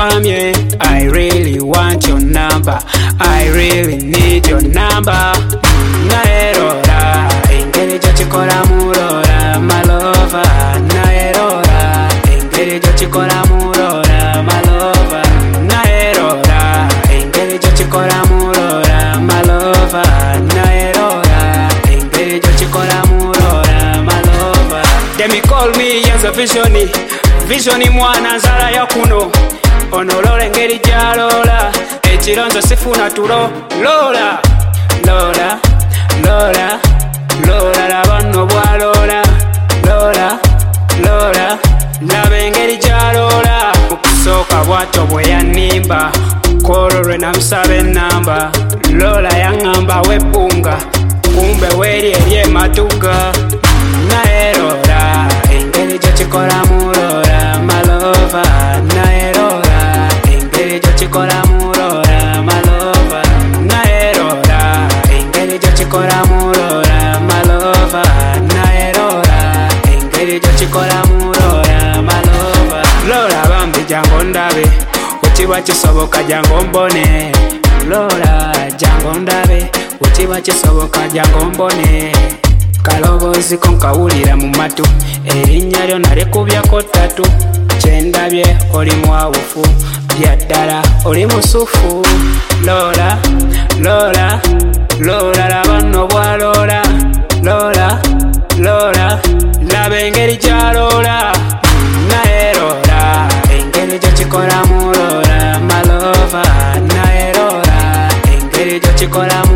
chifamye. I really want your number, I really need your number. Naerora engeri gyokikola mulora malova. Naerora engeri gyokikola mulora malova. Naerora engeri gyokikola mulora malova. Naerora engeri gyokikola mulora malova. Them call me as a visioni mwana nzala ya kuno. Onolola engeri gyalola ekironzo sifuna tulo. Lola Lola Lola Lola labano bwalola. Lola Lola laba engeri gyalola. Okusooka bwato bwe yanimba kolo lwe namusaba enamba. Lola yaŋŋamba webbunga kumbe weeri eri ematuga. Naerora engeri gyokikola mulora malova. Naerora engeri gyokikola mulora malova. Naerora engeri gyokikola mulora malova. Naerora engeri gyokikola mulora malova. Lola bambi jangu ndabe wekiba kisoboka jangu mbone. Lola jangu ndabe wekiba kisoboka jangu mbone. Kaloboozi ko nkawulira mu matu erinnya lyo nalikubyako ttatu. Kyendabye oli mwawufu byaddala oli musufu. Lola Lola Lola laba nno bwalola. Lola Lola laba engeri gyalola. Naerora engeri gyokikola mulora malova. Naerora engeri gyokikola